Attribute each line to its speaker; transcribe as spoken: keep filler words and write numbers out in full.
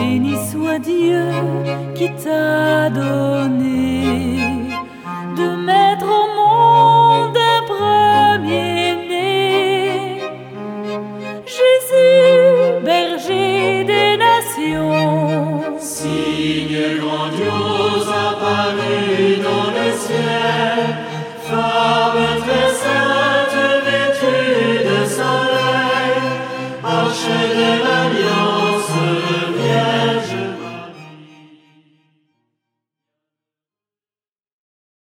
Speaker 1: Béni soit Dieu qui t'a donné de mettre au monde un premier-né. Jésus, berger des nations,
Speaker 2: signe grandiose